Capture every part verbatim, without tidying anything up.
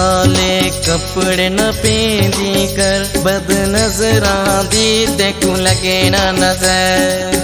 काले कपड़े न पहनी कर बद नजरा दी तेकू लगे ना नजर।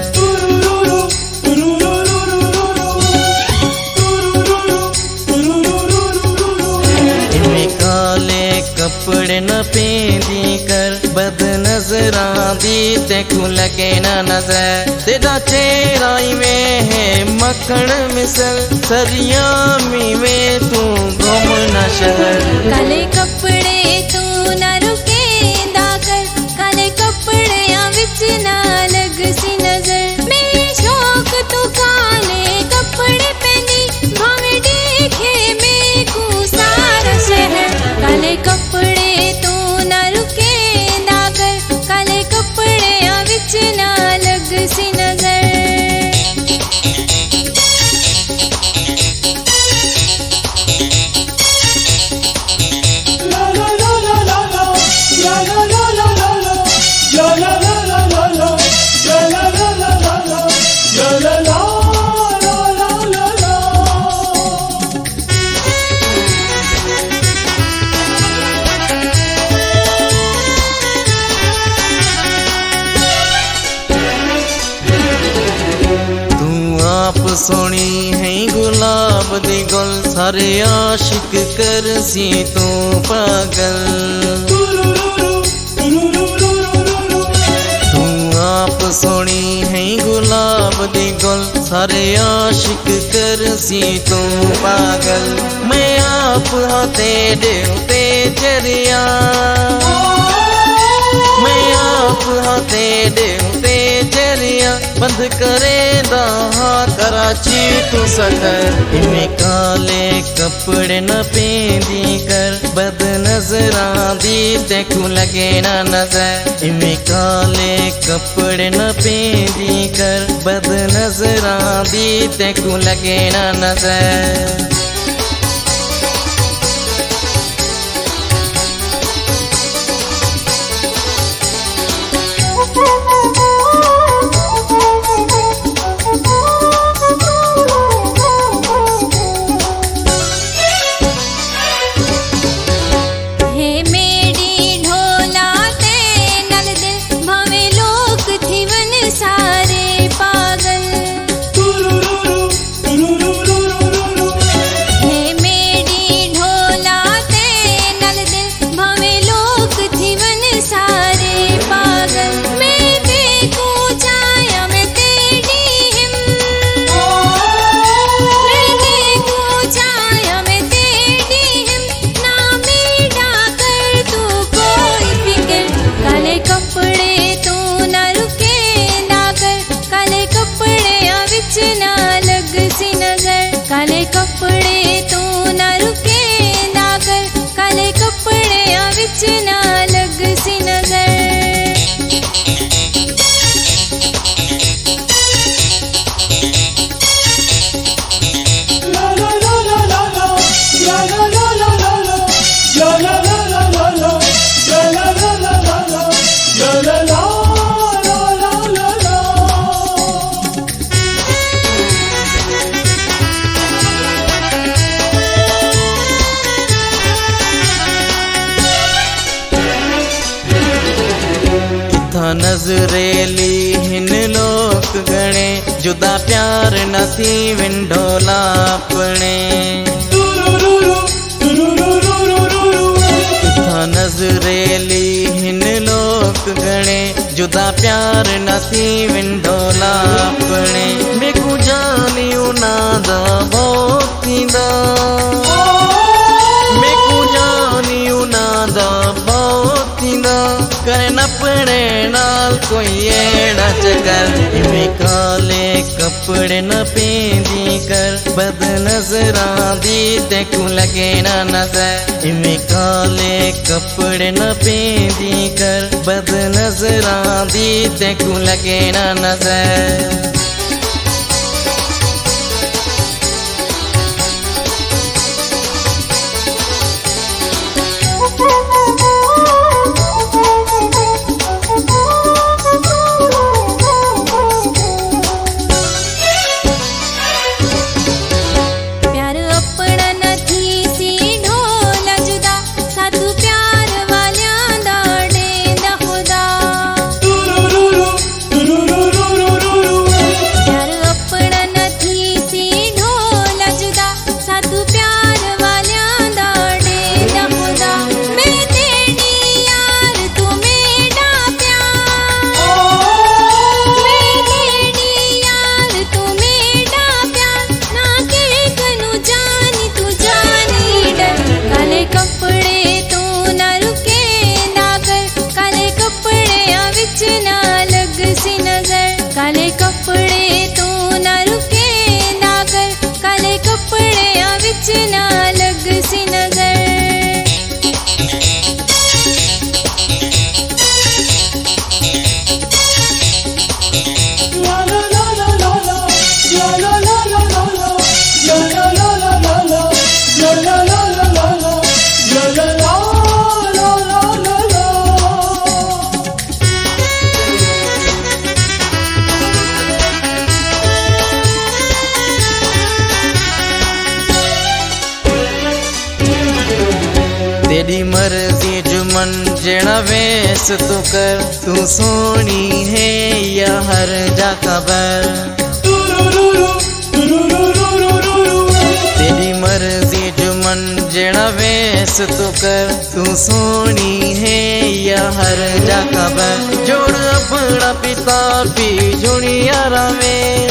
काले कपड़े न पहनी कर बद नजरा दी तेकू लगे ना नजर। तेरा चेहरा में है मक्खन मिसल सरिया में तू घूम न शहर। काले कपड़े तू न रुके दाकर काले कपड़े विच ना लग सी नजर। मेरे शौक तू काले कपड़े पहनी भावे देखे मैं को सारा शहर। काले कपड़े तू न रुके दाकर काले कपड़े विच ना लग सी नजर। सोनी है गुलाब दी गुल सारे आशिक कर सी तू पागल। तू आप सोनी है गुलाब दी गुल सारे आशिक कर सी तू पागल। मैं आप हाथे देवते चरिया मैं आप हाथे देवते चरिया बंद करे दहा कराची तू सकर। इन्हें काले कपड़े न पहनी कर बद नजरा दी तेकू लगे ना नजर। इन्हें काले कपड़े न पहनी कर बद नजरा दी तेकू लगे ना नजर। काले कपड़े तू न रुके दाकर काले कपड़े विच ना लग सी नजर। नजरेली हिन लोक गणे जुदा प्यार नथी विंडोला अपने। नजरेली हिन लोक गणे जुदा प्यार नथी विंडोला अपने। मेकू जानी उनादा बहुत थींदा मेकू जानी उनादा बहुत थींदा करे न पड़े नाल कोई एड़ा चकर। इमें काले कपड़े न पहनी कर बद नजरा दी तेकू लगे ना नजर। इमें काले कपड़े न पहनी कर बद नजरा दी तेकू लगे ना नजर। प्यार अपना नथी सी ढोला जुदा तेरी मर्जी जुमन जेड़ा वेस तू कर, तू सोनी है या हर जा खबर। तेरी मर्जी जुमन जेड़ा वेस तू कर, तू सोनी है या हर जा खबर। जोड़ अपना पिता भी जुनिया रावे,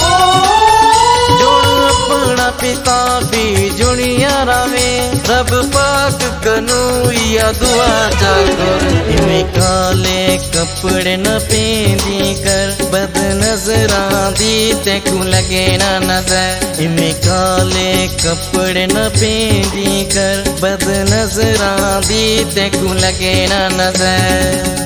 जोड़ अपना पिता भी जुनिया रावे। रब पाक कनू या दुआ जागो, इमें काले कपड़े न पहनी कर, बद नजरा दी तेकू लगे ना नजर। इमें काले कपड़े न पहनी कर, बद नजरा दी तेकू लगे ना नजर।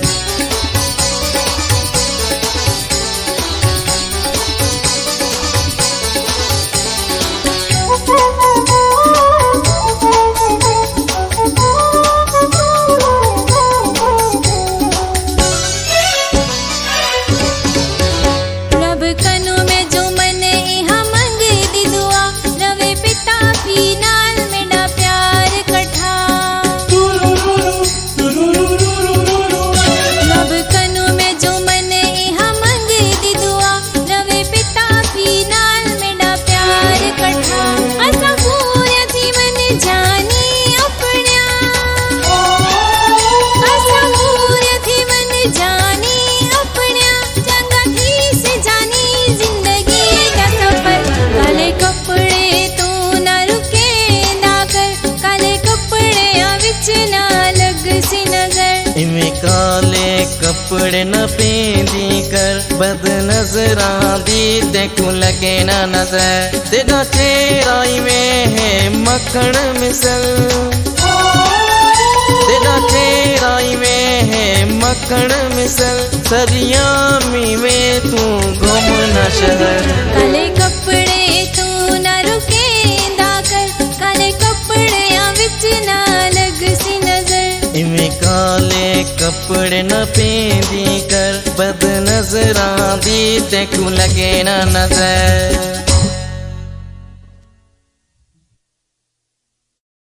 इमें काले कपड़े न पहनी कर, बद नजरा दी तेकू लगे ना नजर। तेरा चेहरा में है मक्खन मिसल, तेरा चेहरा में है मक्खन मिसल। सरिया में तू घूम न शहर, काले कपड़े तू न रुके दाकर, काले कपड़े विच ना लग सी नजर। इमें काले कपड़े न पहनी कर, बद नजरा दी तेकू लगे ना नजर।